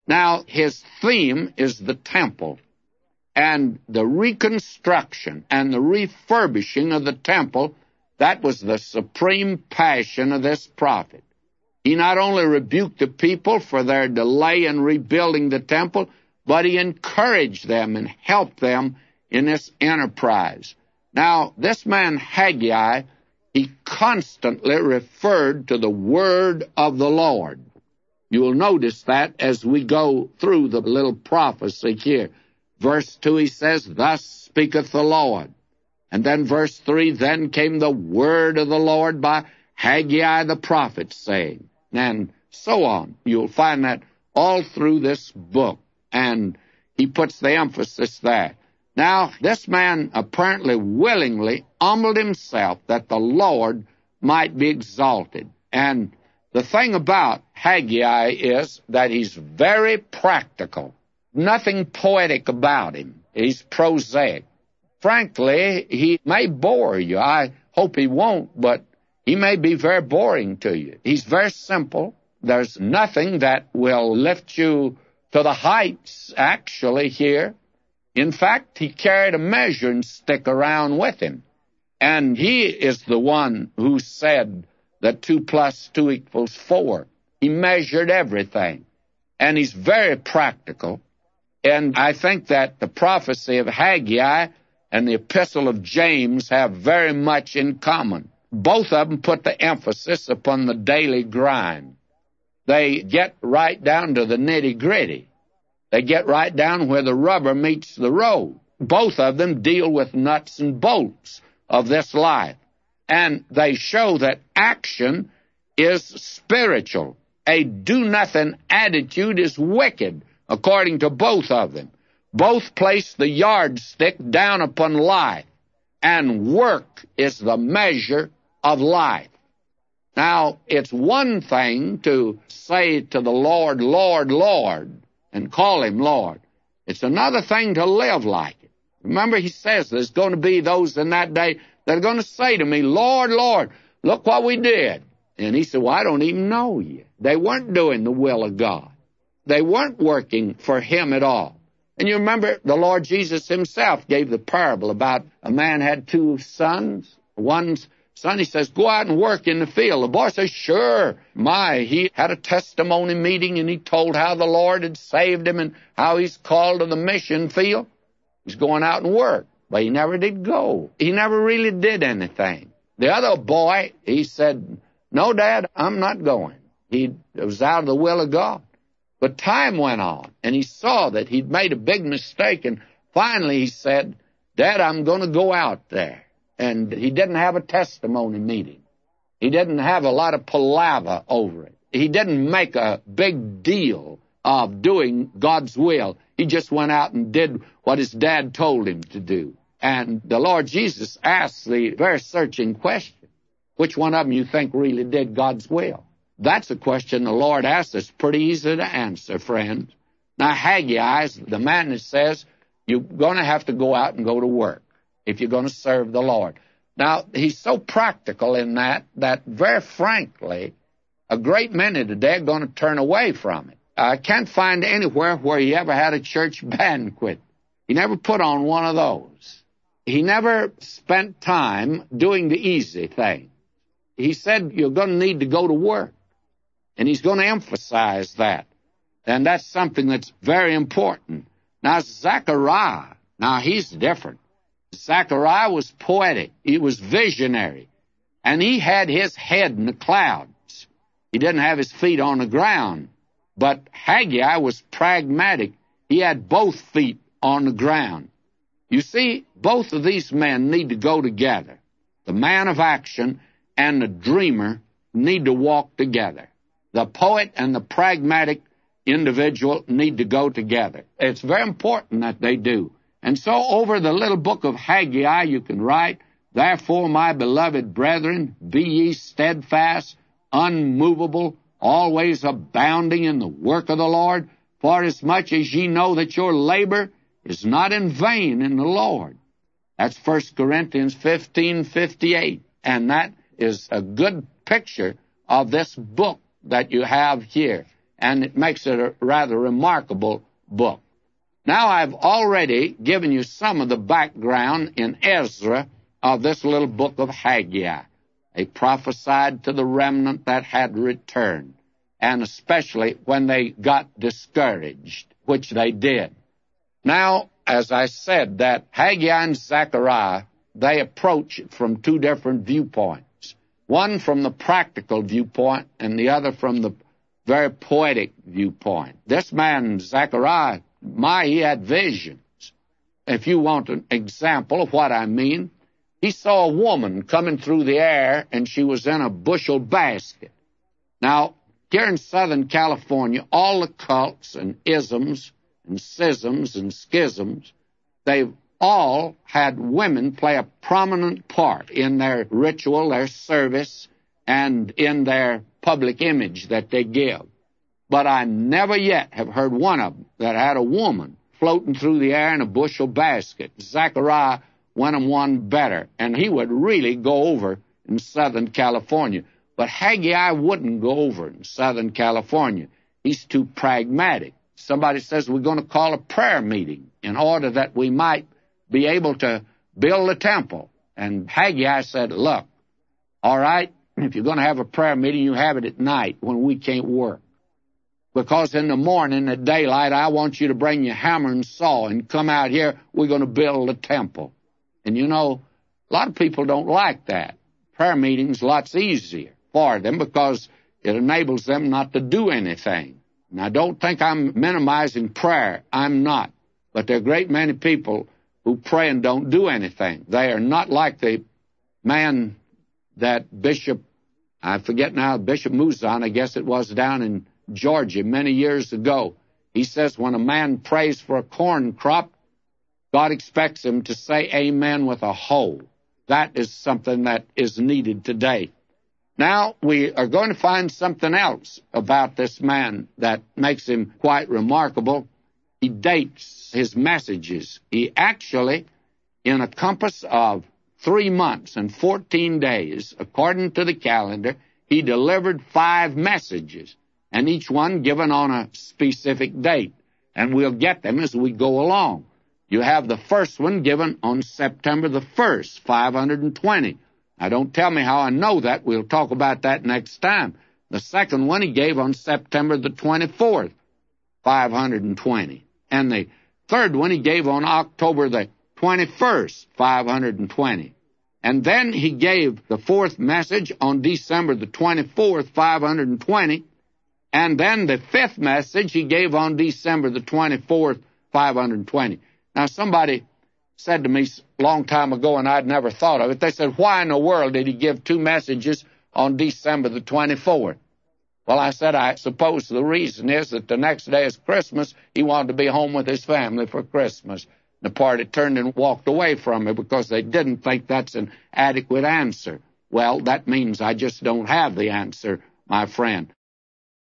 Now, his theme is the temple, and the reconstruction and the refurbishing of the temple. That was the supreme passion of this prophet. He not only rebuked the people for their delay in rebuilding the temple, but he encouraged them and helped them in this enterprise. Now, this man Haggai, he constantly referred to the word of the Lord. You will notice that as we go through the little prophecy here. Verse 2, he says, "Thus speaketh the Lord." And then verse 3, "Then came the word of the Lord by Haggai the prophet, saying," and so on. You'll find that all through this book, and he puts the emphasis there. Now, this man apparently willingly humbled himself that the Lord might be exalted. And the thing about Haggai is that he's very practical. Nothing poetic about him. He's prosaic. Frankly, he may bore you. I hope he won't, but he may be very boring to you. He's very simple. There's nothing that will lift you to the heights, actually, here. In fact, he carried a measuring stick around with him. And he is the one who said that 2 + 2 = 4. He measured everything. And he's very practical. And I think that the prophecy of Haggai and the epistle of James have very much in common. Both of them put the emphasis upon the daily grind. They get right down to the nitty-gritty. They get right down where the rubber meets the road. Both of them deal with nuts and bolts of this life. And they show that action is spiritual. A do-nothing attitude is wicked, according to both of them. Both place the yardstick down upon life, and work is the measure of life. Now, it's one thing to say to the Lord, "Lord, Lord," and call him Lord. It's another thing to live like it. Remember, he says there's going to be those in that day that are going to say to me, "Lord, Lord, look what we did." And he said, "Well, I don't even know you." They weren't doing the will of God. They weren't working for him at all. And you remember the Lord Jesus himself gave the parable about a man had 2 sons. One son, he says, "Go out and work in the field." The boy says, "Sure." He had a testimony meeting, and he told how the Lord had saved him and how he's called to the mission field. He's going out and work. But he never did go. He never really did anything. The other boy, he said, "No, Dad, I'm not going." It was out of the will of God. But time went on, and he saw that he'd made a big mistake, and finally he said, "Dad, I'm going to go out there." And he didn't have a testimony meeting. He didn't have a lot of palaver over it. He didn't make a big deal of doing God's will. He just went out and did what his dad told him to do. And the Lord Jesus asked the very searching question, which one of them you think really did God's will? That's a question the Lord asked. It's pretty easy to answer, friends. Now, Haggai is the man that says you're going to have to go out and go to work if you're going to serve the Lord. Now, he's so practical in that very frankly, a great many today are going to turn away from it. I can't find anywhere where he ever had a church banquet. He never put on one of those. He never spent time doing the easy thing. He said you're going to need to go to work. And he's going to emphasize that. And that's something that's very important. Now, Zechariah, he's different. Zechariah was poetic. He was visionary. And he had his head in the clouds. He didn't have his feet on the ground. But Haggai was pragmatic. He had both feet on the ground. You see, both of these men need to go together. The man of action and the dreamer need to walk together. The poet and the pragmatic individual need to go together. It's very important that they do. And so over the little book of Haggai, you can write, "Therefore, my beloved brethren, be ye steadfast, unmovable, always abounding in the work of the Lord, for as much as ye know that your labor is not in vain in the Lord." That's 1 Corinthians 15:58. And that is a good picture of this book that you have here. and it makes it a rather remarkable book. Now, I've already given you some of the background in Ezra of this little book of Haggai. They prophesied to the remnant that had returned, and especially when they got discouraged, which they did. Now, as I said, that Haggai and Zechariah, they approach it from two different viewpoints. One from the practical viewpoint and the other from the very poetic viewpoint. This man, Zechariah, he had visions. If you want an example of what I mean, he saw a woman coming through the air, and she was in a bushel basket. Now, here in Southern California, all the cults and isms and schisms and schisms, they've all had women play a prominent part in their ritual, their service, and in their public image that they give. But I never yet have heard one of them that had a woman floating through the air in a bushel basket. Zechariah went on one better, and he would really go over in Southern California. But Haggai wouldn't go over in Southern California. He's too pragmatic. Somebody says we're going to call a prayer meeting in order that we might be able to build a temple. And Haggai said, look, all right, if you're going to have a prayer meeting, you have it at night when we can't work. Because in the morning, at daylight, I want you to bring your hammer and saw and come out here. We're going to build a temple. And you know, a lot of people don't like that. Prayer meetings lots easier for them because it enables them not to do anything. Now, don't think I'm minimizing prayer. I'm not. But there are a great many people who pray and don't do anything. They are not like the man that Bishop, I forget now, Bishop Muzan, I guess it was down in Georgia many years ago. He says when a man prays for a corn crop, God expects him to say amen with a hoe. That is something that is needed today. Now, we are going to find something else about this man that makes him quite remarkable. He dates his messages. He actually, in a compass of 3 months and 14 days, according to the calendar, he delivered 5 messages, and each one given on a specific date. And we'll get them as we go along. You have the first one given on September the 1st, 520. Now, don't tell me how I know that. We'll talk about that next time. The second one he gave on September the 24th, 520. And the third one he gave on October the 21st, 520. And then he gave the fourth message on December the 24th, 520. And then the fifth message he gave on December the 24th, 520. Now, somebody said to me a long time ago, and I'd never thought of it, they said, why in the world did he give 2 messages on December the 24th? Well, I said, I suppose the reason is that the next day is Christmas. He wanted to be home with his family for Christmas. The party turned and walked away from it because they didn't think that's an adequate answer. Well, that means I just don't have the answer, my friend.